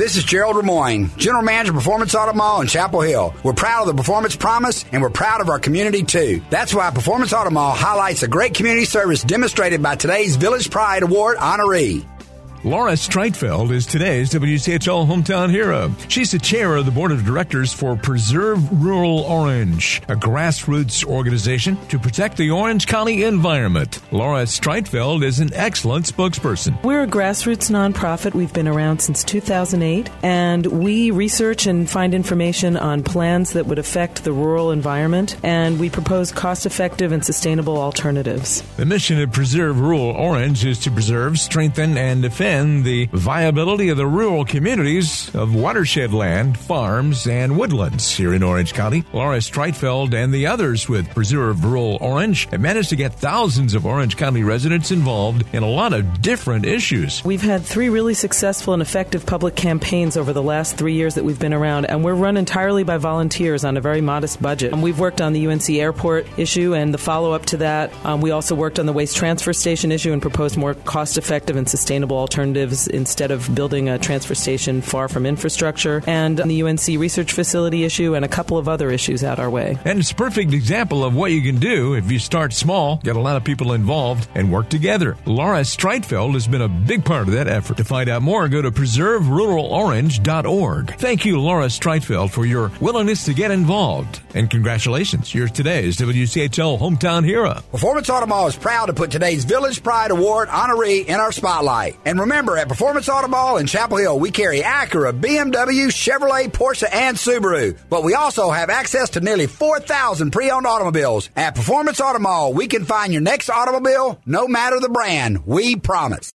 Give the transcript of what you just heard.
This is Gerald Ramoyne, General Manager of Performance Auto Mall in Chapel Hill. We're proud of the Performance Promise, and we're proud of our community, too. That's why Performance Auto Mall highlights the great community service demonstrated by today's Village Pride Award honoree. Laura Streitfeld is today's WCHL Hometown Hero. She's the chair of the board of directors for Preserve Rural Orange, a grassroots organization to protect the Orange County environment. Laura Streitfeld is an excellent spokesperson. We're a grassroots nonprofit. We've been around since 2008, and we research and find information on plans that would affect the rural environment, and we propose cost-effective and sustainable alternatives. The mission of Preserve Rural Orange is to preserve, strengthen, and defend the viability of the rural communities of watershed land, farms, and woodlands here in Orange County. Laura Streitfeld and the others with Preserve Rural Orange have managed to get thousands of Orange County residents involved in a lot of different issues. We've had 3 really successful and effective public campaigns over the last 3 years that we've been around, and we're run entirely by volunteers on a very modest budget. We've worked on the UNC Airport issue and the follow-up to that. We also worked on the waste transfer station issue and proposed more cost-effective and sustainable alternatives instead of building a transfer station far from infrastructure, and the UNC research facility issue and a couple of other issues out our way. And it's a perfect example of what you can do if you start small, get a lot of people involved, and work together. Laura Streitfeld has been a big part of that effort. To find out more, go to preserveruralorange.org. Thank you, Laura Streitfeld, for your willingness to get involved. And congratulations, you're today's WCHL Hometown Hero. Performance Auto Mall is proud to put today's Village Pride Award honoree in our spotlight. And remember, at Performance Auto Mall in Chapel Hill, we carry Acura, BMW, Chevrolet, Porsche, and Subaru. But we also have access to nearly 4,000 pre-owned automobiles. At Performance Auto Mall, we can find your next automobile, no matter the brand. We promise.